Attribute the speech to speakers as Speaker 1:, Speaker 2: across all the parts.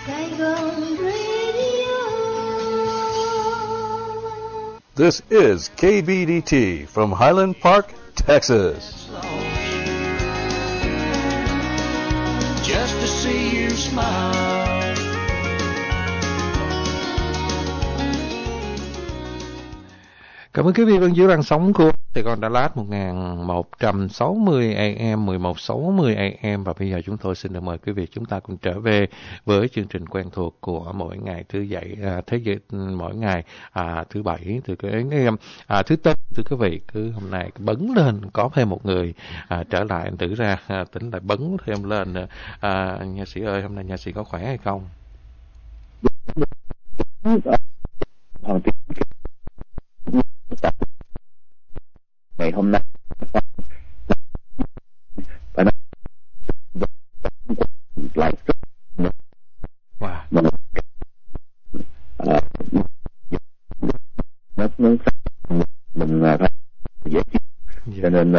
Speaker 1: Saigon Radio.
Speaker 2: This is KBDT from Highland Park, Texas.
Speaker 3: Just to see you smile.
Speaker 4: Cảm ơn quý vị vẫn giữ làn sóng của Sài Gòn Đà Lạt 1160 AM, 1160 AM. Và bây giờ chúng tôi xin được mời quý vị chúng ta cùng trở về với chương trình quen thuộc của mỗi ngày mỗi ngày thứ bảy, thứ tư. Thưa quý vị, cứ hôm nay bấn lên có thêm một người trở lại, anh Tử ra tính lại bấn thêm lên. Nha sĩ ơi, hôm nay nha sĩ có khỏe hay không?
Speaker 5: Ngày hôm nay phải nói lại rất nó mình thấy dễ chịu, cho nên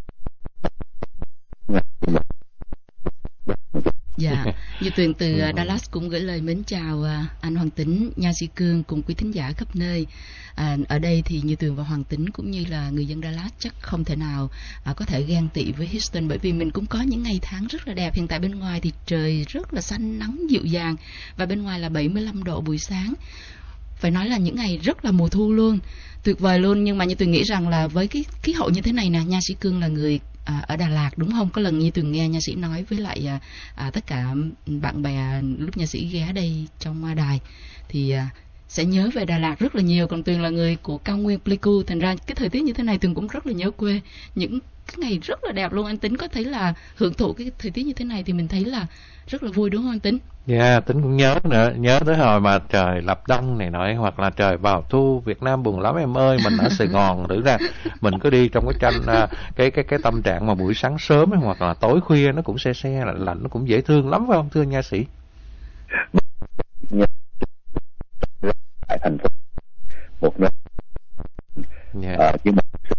Speaker 6: dạ, Như Tuyền từ Dallas cũng gửi lời mến chào anh Hoàng Tính, nha sĩ Cương cùng quý thính giả khắp nơi. Ở đây thì Như Tuyền và Hoàng Tính cũng như là người dân Dallas chắc không thể nào có thể ghen tị với Houston, bởi vì mình cũng có những ngày tháng rất là đẹp. Hiện tại bên ngoài thì trời rất là xanh, nắng dịu dàng và bên ngoài là 75 độ buổi sáng. Phải nói là những ngày rất là mùa thu luôn, tuyệt vời luôn. Nhưng mà Như Tuyền nghĩ rằng là với cái khí hậu như thế này nè, nha sĩ Cương là người ở Đà Lạt đúng không? Có lần Như Tuyền nghe nha sĩ nói với lại tất cả bạn bè lúc nha sĩ ghé đây trong đài thì sẽ nhớ về Đà Lạt rất là nhiều. Còn Tuyền là người của cao nguyên Pleiku, thành ra cái thời tiết như thế này Tuyền cũng rất là nhớ quê. Những cái ngày rất là đẹp luôn. Anh Tính có thấy là hưởng thụ cái thời tiết như thế này thì mình thấy là rất là vui đúng không anh Tính?
Speaker 4: Dạ, Tính cũng nhớ nữa, nhớ tới hồi mà trời lập đông này nọ, hoặc là trời vào thu, Việt Nam buồn lắm em ơi, mình ở Sài Gòn thử ra, mình cứ đi trong cái tranh cái tâm trạng mà buổi sáng sớm ấy, hoặc là tối khuya nó cũng se lạnh lạnh, nó cũng dễ thương lắm phải không thưa nha sĩ?
Speaker 5: Tại thành phố một nơi nhưng mà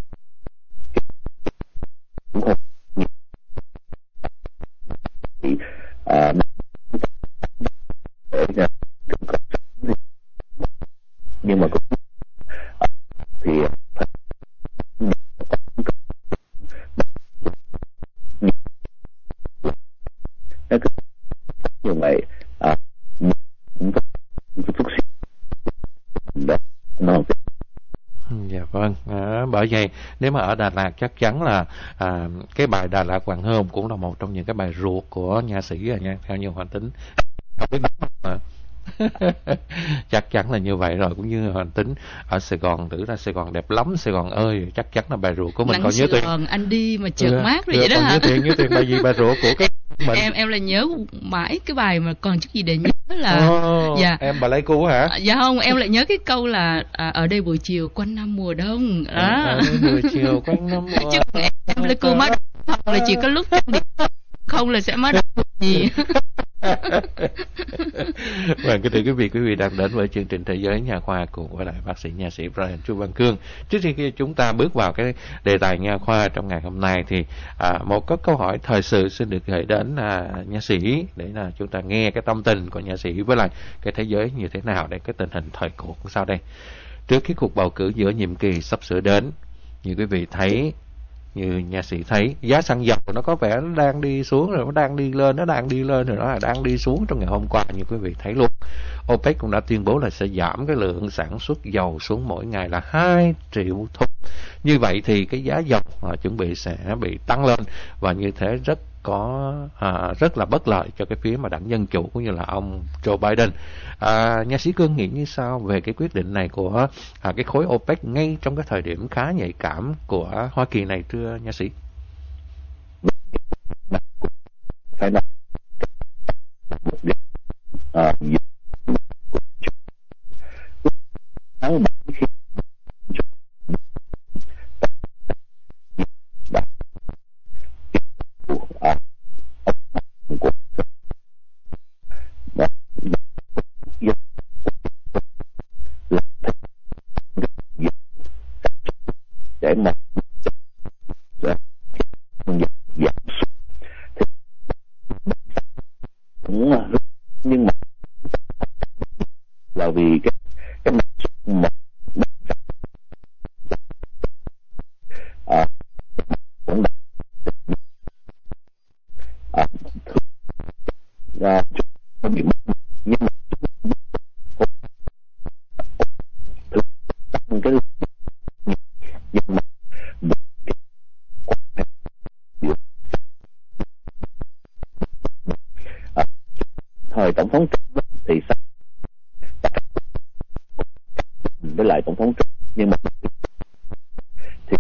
Speaker 5: cũng không nhưng mà cũng thì nó cứ như vậy cũng có chút xíu nó.
Speaker 4: Dạ vâng, bởi vậy nếu mà ở Đà Lạt chắc chắn là cái bài Đà Lạt Hoàng Hôn cũng là một trong những cái bài ruột của nha sĩ rồi nha, theo như Hoàng Tính. Không biết đúng mà. Chắc chắn là như vậy rồi, cũng như Hoàng Tính ở Sài Gòn, thử ra Sài Gòn đẹp lắm, Sài Gòn ơi, chắc chắn là bài ruột của mình.
Speaker 6: Còn nhớ Tuyền anh đi mà chợt mát rồi vậy đó hả?
Speaker 4: Nhớ Tuyền bài gì, bài ruột của cái mình.
Speaker 6: Em là nhớ mãi cái bài mà còn chút gì để nhớ là dạ.
Speaker 4: Em bà lấy cu hả?
Speaker 6: Dạ không, em lại nhớ cái câu là ở đây buổi chiều quanh năm mùa đông đó.
Speaker 4: Ở đây buổi chiều quanh năm mùa
Speaker 6: chứ em lấy cu mất là chỉ có lúc không là sẽ mất gì.
Speaker 4: Vâng, kính thưa quý vị đang đến với chương trình Thế giới Nha khoa cùng với lại bác sĩ nha sĩ Brian Chu Văn Cương. Trước khi chúng ta bước vào cái đề tài nha khoa trong ngày hôm nay thì một cái câu hỏi thời sự xin được gửi đến nha sĩ để là chúng ta nghe cái tâm tình của nha sĩ với lại cái thế giới như thế nào, để cái tình hình thời cuộc sau đây. Trước cái cuộc bầu cử giữa nhiệm kỳ sắp sửa đến, như quý vị thấy, như nha sĩ thấy, giá xăng dầu nó có vẻ nó đang đi xuống rồi, nó đang đi lên, rồi nó là đang đi xuống trong ngày hôm qua như quý vị thấy luôn. OPEC cũng đã tuyên bố là sẽ giảm cái lượng sản xuất dầu xuống mỗi ngày là 2 triệu thùng. Như vậy thì cái giá dầu chuẩn bị sẽ bị tăng lên, và như thế rất là bất lợi cho cái phía mà đảng Dân Chủ cũng như là ông Joe Biden. Nha sĩ Cương nghĩ như sao về cái quyết định này của cái khối OPEC ngay trong cái thời điểm khá nhạy cảm của Hoa Kỳ này, thưa nha sĩ?
Speaker 5: Phải là để mà giảm xuống thì cũng nhưng mà là vì cái năng suất mà cũng đã bị mất, nhưng mà tăng cái nhưng mà thời tổng thống Trump thì sao với lại tổng thống Trump, nhưng mà thì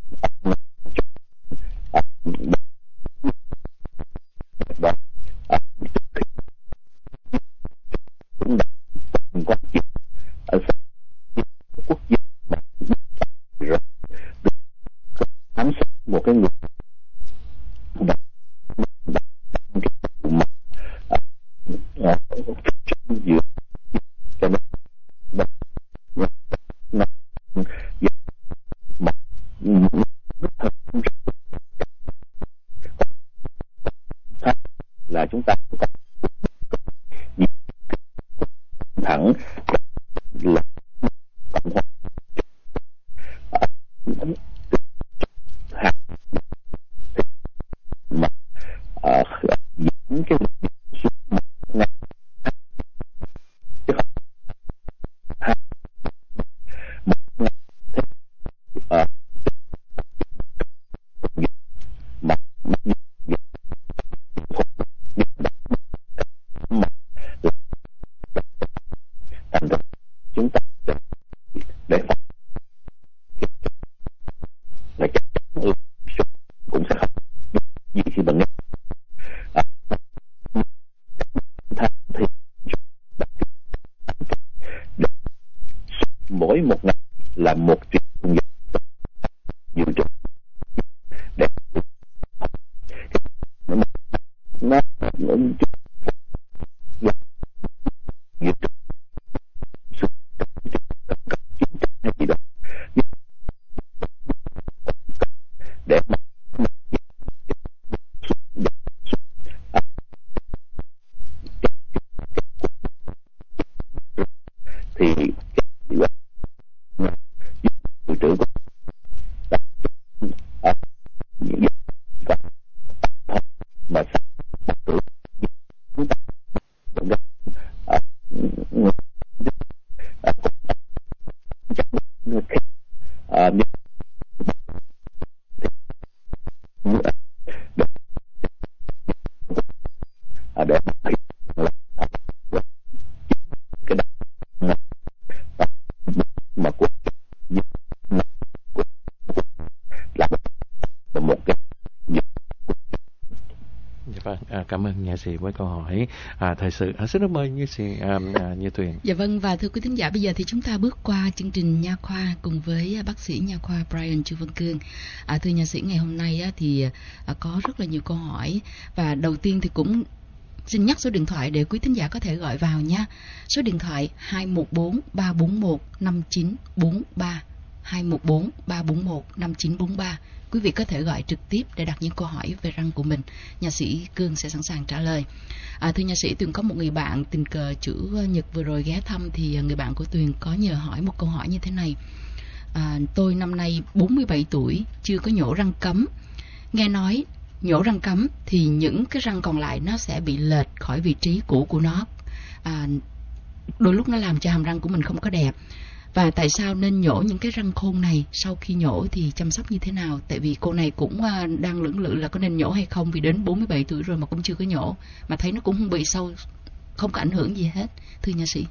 Speaker 5: cũng đã quan trọng ở quốc gia mà rồi được ám sát một cái người giữa cho nên là chúng ta có thẳng là cộng hòa mà dẫn cái ngày thành ra chúng ta để phòng là chắc chắn cũng sẽ không gì khi mà nghe thì mỗi một ngày là 1 triệu dự trữ để nó dự trữ sự chiến tranh hay gì đó để mà thì dự trữ của mà chúng ta để mà quốc là một cái
Speaker 4: Vâng, cảm ơn nha sĩ với câu hỏi thời sự. Xin được mời như sĩ Như Tuyền.
Speaker 6: Dạ vâng, và thưa quý thính giả, bây giờ thì chúng ta bước qua chương trình nha khoa cùng với bác sĩ nha khoa Brian Chu Văn Cương. Thưa nha sĩ, ngày hôm nay thì có rất là nhiều câu hỏi, và đầu tiên thì cũng xin nhắc số điện thoại để quý thính giả có thể gọi vào nha. Số điện thoại 214 341 5943, 214 341 5943. Quý vị có thể gọi trực tiếp để đặt những câu hỏi về răng của mình. Nha sĩ Cương sẽ sẵn sàng trả lời. Thưa nha sĩ, Tuyền có một người bạn tình cờ chữ Nhật vừa rồi ghé thăm, thì người bạn của Tuyền có nhờ hỏi một câu hỏi như thế này. Tôi năm nay 47 tuổi, chưa có nhổ răng cấm. Nghe nói nhổ răng cấm thì những cái răng còn lại nó sẽ bị lệch khỏi vị trí cũ của nó. Đôi lúc nó làm cho hàm răng của mình không có đẹp. Và tại sao nên nhổ những cái răng khôn này? Sau khi nhổ thì chăm sóc như thế nào? Tại vì cô này cũng đang lưỡng lự là có nên nhổ hay không, vì đến 47 tuổi rồi mà cũng chưa có nhổ, mà thấy nó cũng không bị sâu, không có ảnh hưởng gì hết. Thưa nha sĩ.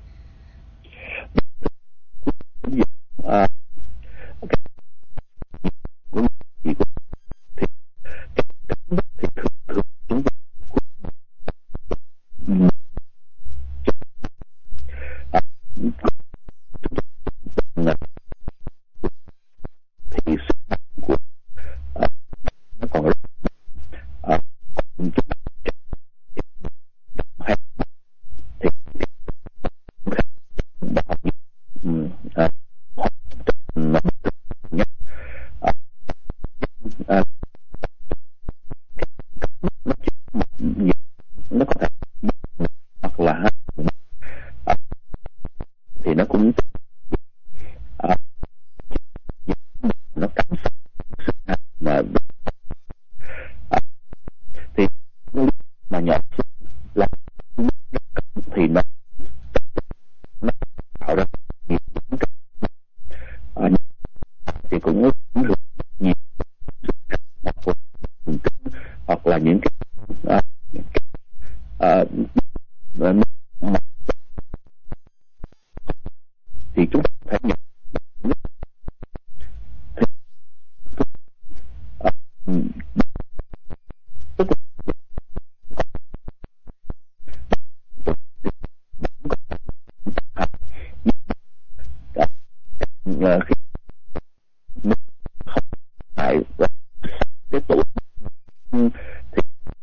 Speaker 5: khi mình không phải cái tuổi thì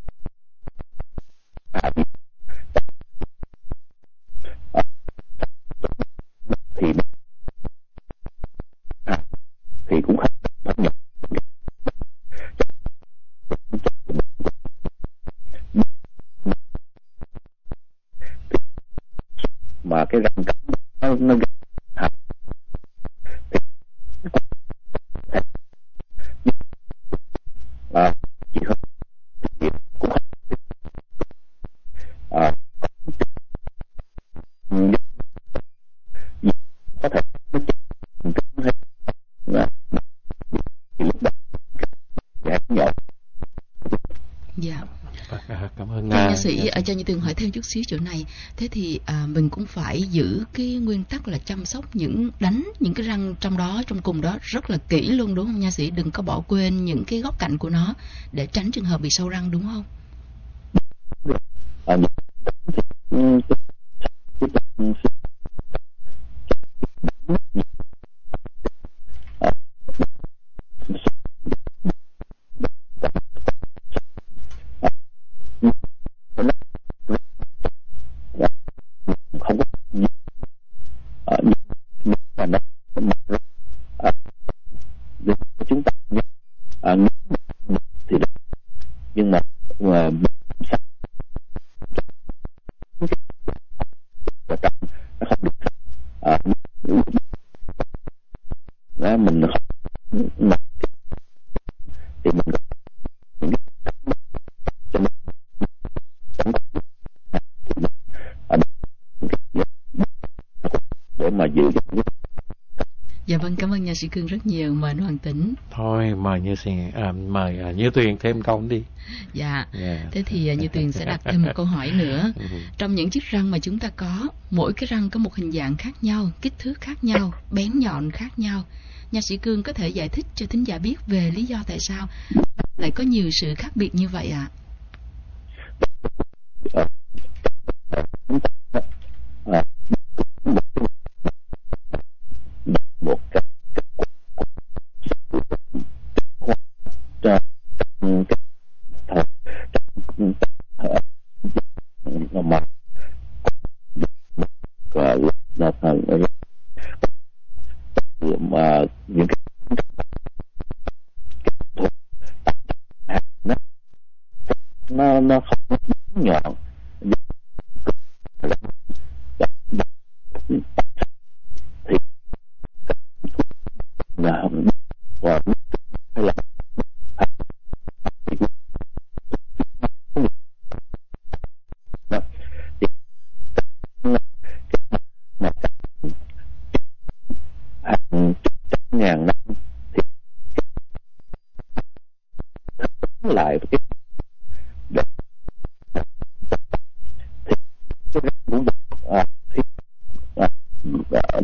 Speaker 5: phải thì thì cũng không phải nhập mà cái răng cắn nó chỉ hơn cũng có thể thì lúc đó nhỏ.
Speaker 6: Dạ.
Speaker 4: Cảm ơn
Speaker 6: Nha sĩ, cho Như Tường hỏi thêm chút xíu chỗ này. Thế thì mình cũng phải giữ cái nguyên tắc là chăm sóc đánh những cái răng trong cùng đó rất là kỹ luôn, đúng không nha sĩ? Đừng có bỏ quên những cái góc cạnh của nó để tránh trường hợp bị sâu răng, đúng không?
Speaker 5: Chúng ta thì nhưng mà nó không được mình không thì mình để mà giữ.
Speaker 6: Dạ vâng, cảm ơn nha sĩ Cương rất nhiều. Mời anh Hoàng Tĩnh.
Speaker 4: Thôi mời Như Tuyền thêm câu đi.
Speaker 6: Dạ. Thế thì Như Tuyền sẽ đặt thêm một câu hỏi nữa. Trong những chiếc răng mà chúng ta có, mỗi cái răng có một hình dạng khác nhau, kích thước khác nhau, bén nhọn khác nhau. Nha sĩ Cương có thể giải thích cho thính giả biết về lý do tại sao lại có nhiều sự khác biệt như vậy ạ?
Speaker 5: Một cái mà mà những cái nó không nhọn thì là và hay là ngàn năm thì lại cái để thì cái răng cũng được thì nó có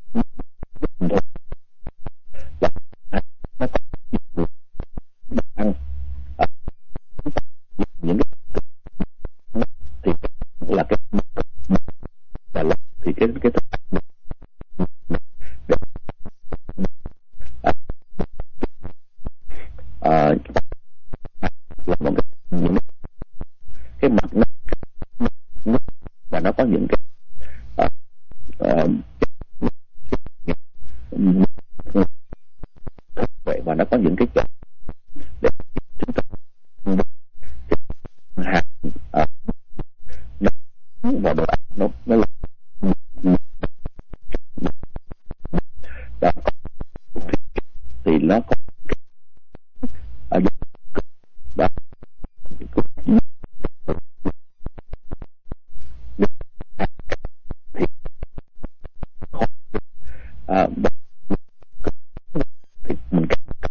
Speaker 5: ăn những cái thì là cái là thì cái là một cái mặt nó và nó có những cái vậy và nó có những cái chỗ để chúng ta hạt và đồ ăn nó là thì nó có và thì mình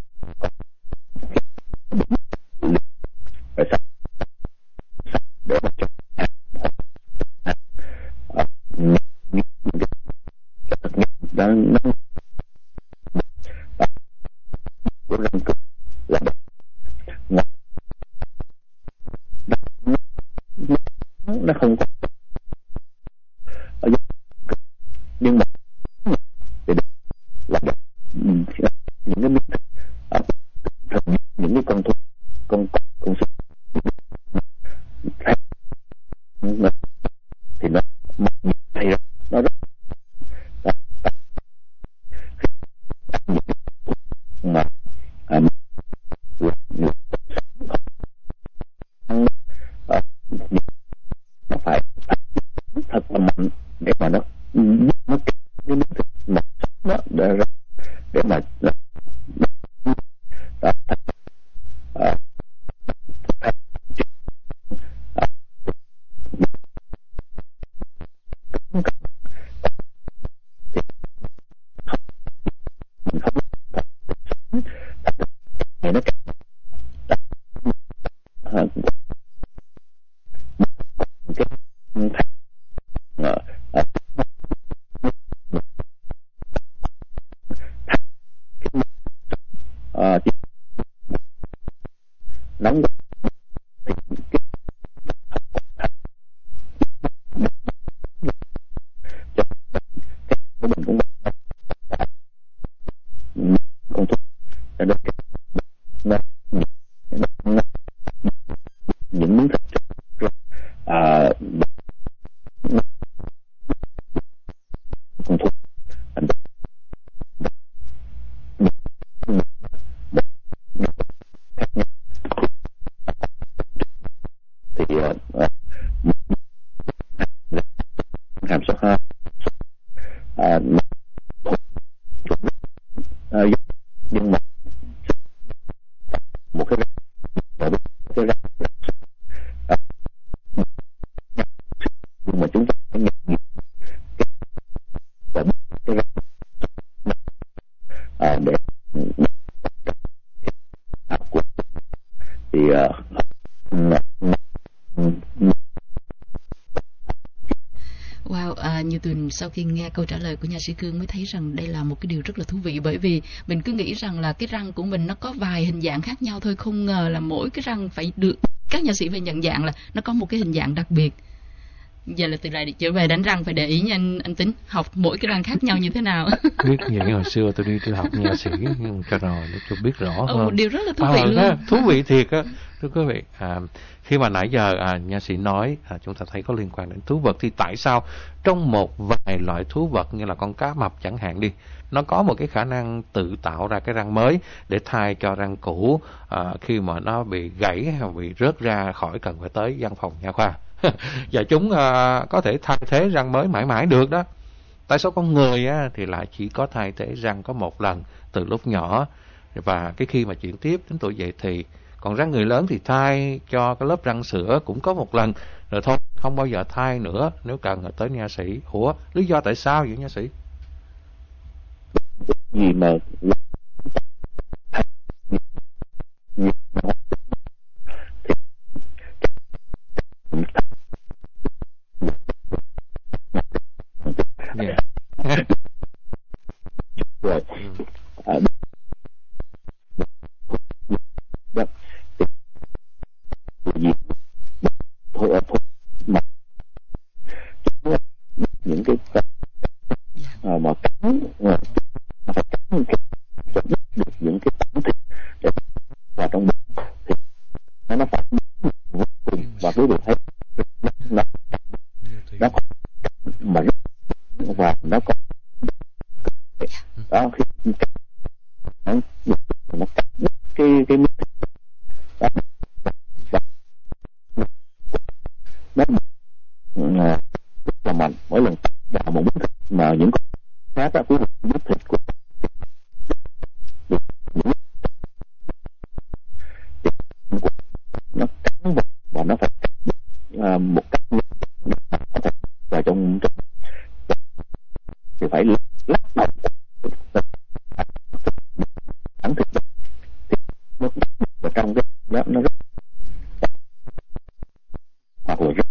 Speaker 5: phải sắp để mà cho nó của răng cực là nó không có nhưng mà thì là thật là mạnh để mà nó cái miếng thịt mà nó để mà đó, nóng thì cái của mình cũng còn thuốc để nó những miếng thịt còn thuốc thì hàm số 2 nhưng mà một cái nhưng mà chúng ta phải nhận và cái để của thì
Speaker 6: Wow, Như Tuyền sau khi nghe câu trả lời của nha sĩ Cương mới thấy rằng đây là một cái điều rất là thú vị, bởi vì mình cứ nghĩ rằng là cái răng của mình nó có vài hình dạng khác nhau thôi, không ngờ là mỗi cái răng phải được các nha sĩ phải nhận dạng là nó có một cái hình dạng đặc biệt. Giờ là từ lại trở về đánh răng phải để ý nha anh Tính, học mỗi cái răng khác nhau như thế nào.
Speaker 4: Biết vậy hồi xưa tôi đi tôi học nha sĩ cho rồi để cho biết rõ hơn.
Speaker 6: Một điều rất là thú vị luôn.
Speaker 4: Thú vị thiệt á, thưa quý vị. Khi mà nãy giờ nha sĩ nói chúng ta thấy có liên quan đến thú vật, thì tại sao trong một vài loại thú vật như là con cá mập chẳng hạn đi, nó có một cái khả năng tự tạo ra cái răng mới để thay cho răng cũ khi mà nó bị gãy hay bị rớt ra khỏi cần phải tới văn phòng nha khoa. Và chúng có thể thay thế răng mới mãi mãi được đó. Tại sao con người thì lại chỉ có thay thế răng có một lần từ lúc nhỏ, và cái khi mà chuyển tiếp đến tuổi dậy thì, còn răng người lớn thì thay cho cái lớp răng sữa cũng có một lần rồi thôi, không bao giờ thay nữa nếu cần tới nha sĩ. Ủa, lý do tại sao vậy nha sĩ?
Speaker 5: gì mà rồi mà những cái mà cắn phải cắn cho biết được những cái tảng thịt để vào trong bụng thì nó phải vô cùng, và quý vị thấy nó mà và nó có đó khi nó cắt cái miếng thịt đó, nó rất là mạnh mỗi lần vào một miếng thịt mà những con khác đó, quý vị miếng thịt của nó cắn và nó phải một cách vào trong thì phải lắc đầu ăn thịt thì nó vào trong cái đó nó rất hoặc là rất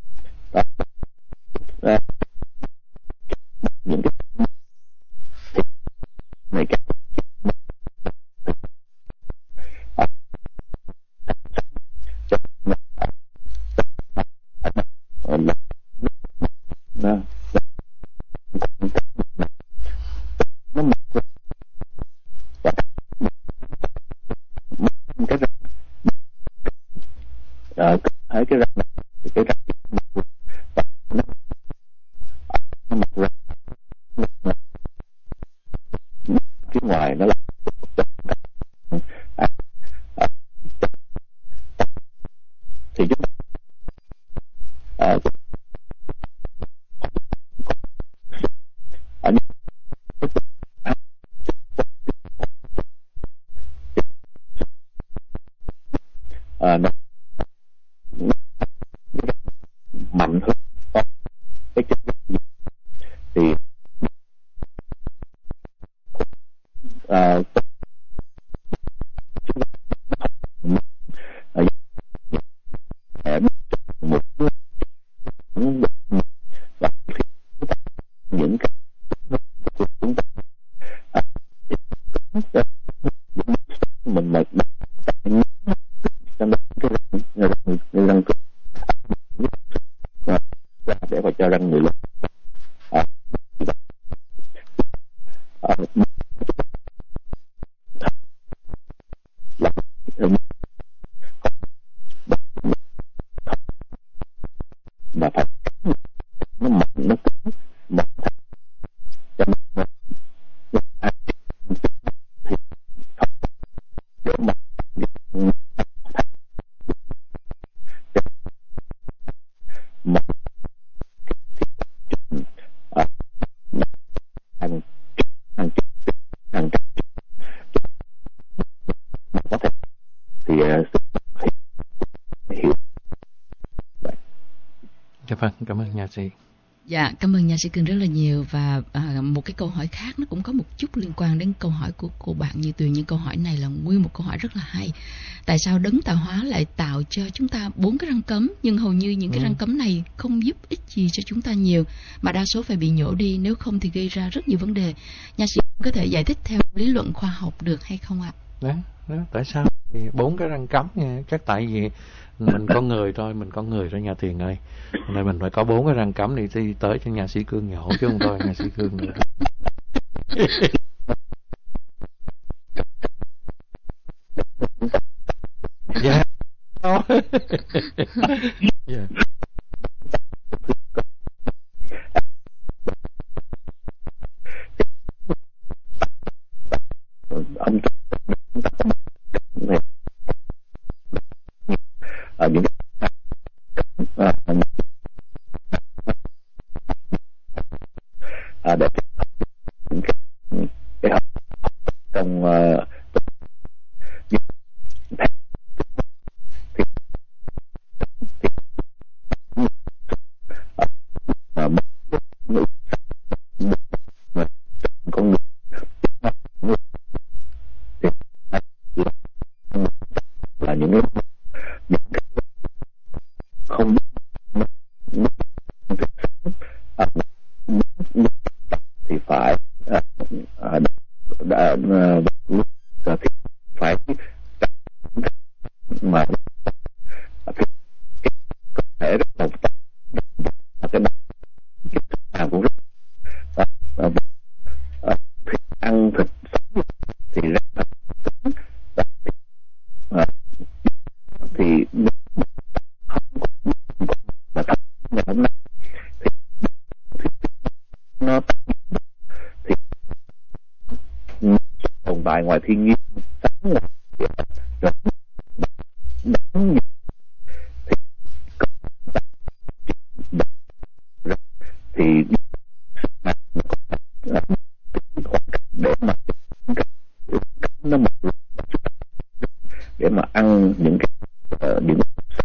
Speaker 5: những cái thịt này cái thấy cái răng này thì cái răng và nó mọc ra phía ngoài nó là thì chúng nó mạnh hơn cái chất thì những cái của chúng ta mình mà răng cửa để mà cho răng người lớn mà phải nó mạnh nó cứng mà cho nên thì để mà có thể thì hiểu vậy.
Speaker 4: Dạ vâng, cảm ơn nha sĩ.
Speaker 6: Dạ, cảm ơn nha sĩ Cường rất là nhiều. Và một cái câu hỏi khác nó cũng có một chút liên quan đến câu hỏi của cô bạn Như Tuyền, nhưng câu hỏi này là nguyên một câu hỏi rất là hay. Tại sao đấng tạo hóa lại tạo cho chúng ta 4 cái răng cấm, nhưng hầu như những cái răng cấm này không giúp ích gì cho chúng ta nhiều, mà đa số phải bị nhổ đi, nếu không thì gây ra rất nhiều vấn đề. Nha sĩ có thể giải thích theo lý luận khoa học được hay không ạ?
Speaker 4: Đó, tại sao? Thì 4 cái răng cấm nha, chắc tại vì mình con người thôi nha Tuyền ơi, nên mình phải có 4 cái răng cấm đi tới cho nhà sĩ Cương nhổ chứ không thôi nhà sĩ Cương nữa. Dạ. Dạ.
Speaker 5: Những để những cái học trong con người là những cái không thì phải phải mà có thể rất là cái nào cũng rất thì ăn thịt sống thì rất là thì mà thấp ngày hôm nay thì nó thì tồn tại ngoài thiên nhiên sống rồi thì để mà nó một để mà ăn những cái những